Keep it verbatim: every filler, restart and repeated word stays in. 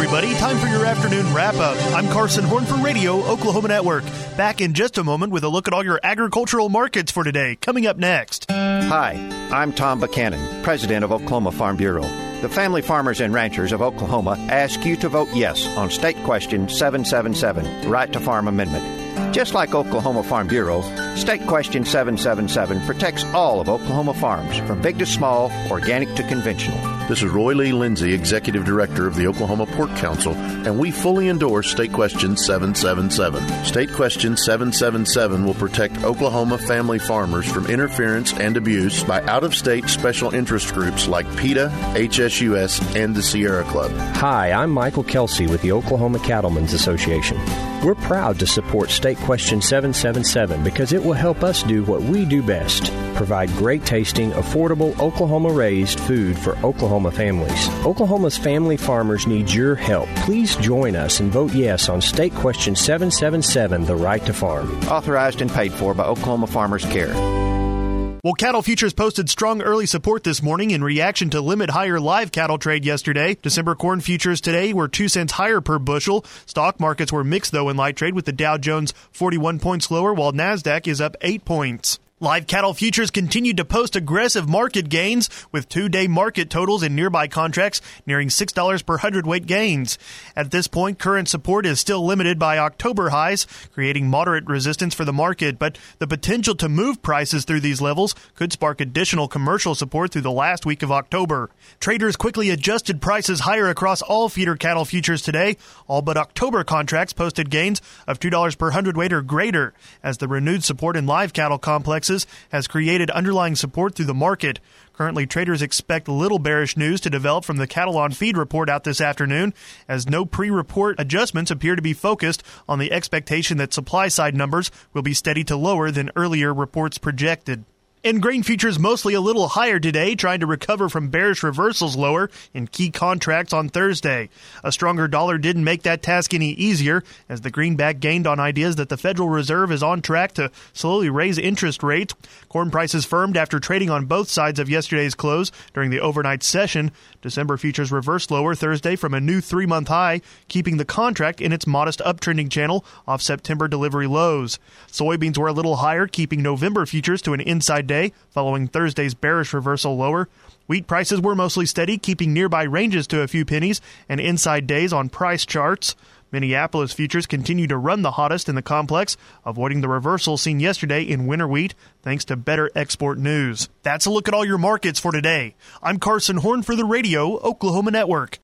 everybody. Time for your afternoon wrap-up. I'm Carson Horn for Radio Oklahoma Network. Back in just a moment with a look at all your agricultural markets for today. Coming up next. Hi, I'm Tom Buchanan, President of Oklahoma Farm Bureau. The family farmers and ranchers of Oklahoma ask you to vote yes on State Question seven seven seven, the Right to Farm Amendment. Just like Oklahoma Farm Bureau, State Question seven seven seven protects all of Oklahoma farms, from big to small, organic to conventional. This is Roy Lee Lindsay, Executive Director of the Oklahoma Pork Council, and we fully endorse State Question seven seven seven. State Question seven seven seven will protect Oklahoma family farmers from interference and abuse by out-of-state special interest groups like PETA, H S U S, and the Sierra Club. Hi, I'm Michael Kelsey with the Oklahoma Cattlemen's Association. We're proud to support State Question seven seven seven because it will help us do what we do best: provide great tasting, affordable, Oklahoma-raised food for Oklahoma families. Oklahoma's family farmers need your help. Please join us and vote yes on State Question seven seven seven, the Right to Farm. Authorized and paid for by Oklahoma Farmers Care. Well, cattle futures posted strong early support this morning in reaction to limit higher live cattle trade yesterday. December corn futures today were two cents higher per bushel. Stock markets were mixed, though, in light trade, with the Dow Jones forty-one points lower, while NASDAQ is up eight points. Live cattle futures continued to post aggressive market gains, with two-day market totals in nearby contracts nearing six dollars per hundredweight gains. At this point, current support is still limited by October highs, creating moderate resistance for the market, but the potential to move prices through these levels could spark additional commercial support through the last week of October. Traders quickly adjusted prices higher across all feeder cattle futures today. All but October contracts posted gains of two dollars per hundredweight or greater, as the renewed support in live cattle complexes has created underlying support through the market. Currently, traders expect little bearish news to develop from the Cattle on Feed report out this afternoon, as no pre-report adjustments appear to be focused on the expectation that supply-side numbers will be steady to lower than earlier reports projected. And grain futures mostly a little higher today, trying to recover from bearish reversals lower in key contracts on Thursday. A stronger dollar didn't make that task any easier, as the greenback gained on ideas that the Federal Reserve is on track to slowly raise interest rates. Corn prices firmed after trading on both sides of yesterday's close during the overnight session. December futures reversed lower Thursday from a new three-month high, keeping the contract in its modest uptrending channel off September delivery lows. Soybeans were a little higher, keeping November futures to an inside day following Thursday's bearish reversal lower. Wheat prices were mostly steady, keeping nearby ranges to a few pennies and inside days on price charts. Minneapolis futures continue to run the hottest in the complex, avoiding the reversal seen yesterday in winter wheat thanks to better export news. That's a look at all your markets for today. I'm Carson Horn for the Radio Oklahoma Network.